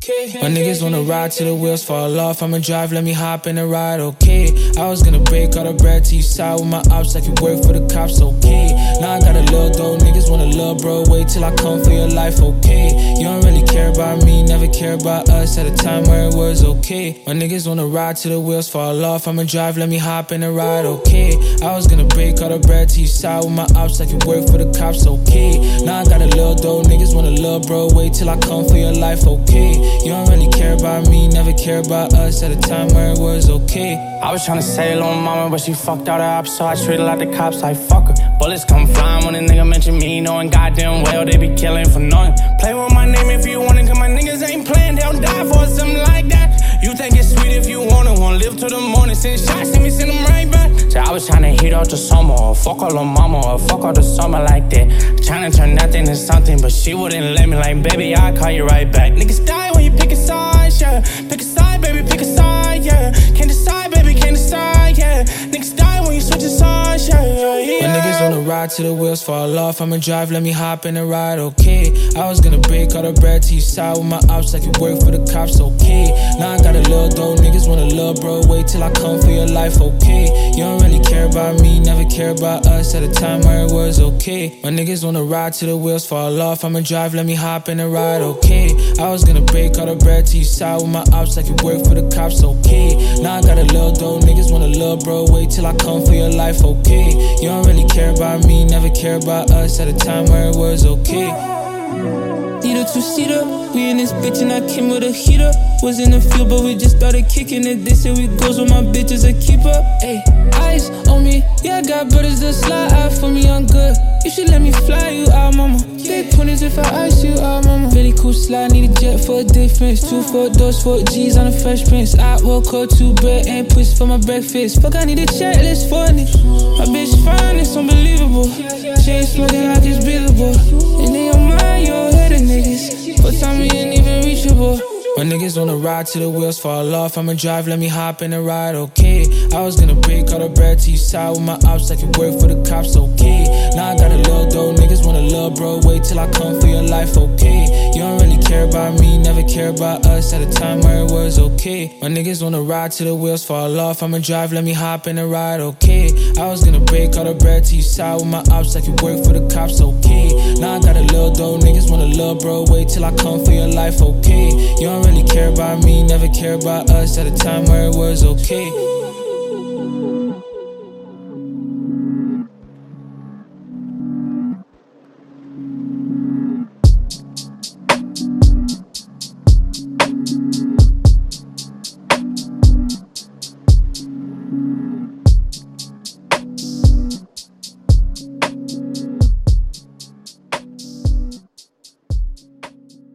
okay. My niggas wanna ride till the wheels fall off. I'ma drive, let me hop in the ride, okay. I was gonna break all the bread to you side with my ops like you work for the cops, okay. Now I got a little dough, niggas want a little bro. Wait till I come for your life, okay. You don't really care about me, never care about us at a time where it was okay. My niggas wanna ride till the wheels fall off. I'ma drive, let me hop in the ride, okay. I was gonna break all the bread to you side with my ops like you work for the cops, okay. Now I got a little dough, niggas want a little bro. Wait till I come for your life, okay. You don't really care about me, never care about us at a time where it was okay. I was tryna say hello mama, but she fucked all the ops, so I treated like the cops like fuck her. Bullets come flying when a nigga mention me, knowing goddamn well they be killing for nothing. Play with my name if you want it, cause my niggas ain't playing, they'll die for something like that. You think it's sweet if you want it, wanna live till the morning, send shots, send them right back. So I was tryna heat up the summer, or fuck all her mama, or fuck all the summer like that. Tryna turn nothing into something, but she wouldn't let me, like baby, I'll call you right back. Niggas die when you pick a side, yeah. Pick a side, baby, pick a side, yeah. Can't decide, baby, can't decide, yeah. Niggas die when you switch a side, yeah. My niggas wanna ride till the wheels fall off. I'ma drive, let me hop in the ride, okay. I was gonna break all the bread to you side with my ops like you work for the cops, okay. Now I got a little dough, niggas want a little bro. Wait till I come for your life, okay. You don't really care about me, never care about us at a time where it was okay. My niggas wanna ride till the wheels fall off. I'ma drive, let me hop in the ride, okay. I was gonna break all the bread to you side with my ops like you work for the cops, okay. Now I got a little dough, niggas want a little bro. Wait till I come for your life, okay. You don't really care about me, never care about us at a time where it was okay. Need a two-seater, we in this bitch and I came with a heater. Was in the field but we just started kicking it. This here we goes with my bitches a keeper. Ayy, eyes on me, yeah I got brothers that slide out for me, I'm good. You should let me fly you out, mama. Big 20s if I ice you out, mama. Really cool slide, need a jet for a difference. 2 4 doors, 4 G's on a Fresh Prince. I woke up 2 bread and push for my breakfast. Fuck, I need a checklist for this. My bitch fine, it's unbelievable. Chain smoking like it's breathable. And in your mind, you're ahead of niggas. But time we ain't even reachable. My niggas wanna ride till the wheels fall off. I'ma drive, let me hop in the ride, okay. I was gonna break all the bread to you side with my ops like you work for the cops, okay. Now I got a little dough, niggas want a little bro. Wait till I come for your life, okay. You don't really care about me, never care about us at a time where it was okay. My niggas wanna ride till the wheels fall off. I'ma drive, let me hop in the ride, okay. I was gonna break all the bread to you side with my ops like you work for the cops, okay. Now I got a little dough, niggas want a little bro. Wait till I come for your life, okay. You don't really care about me, never care about us at a time where it was okay.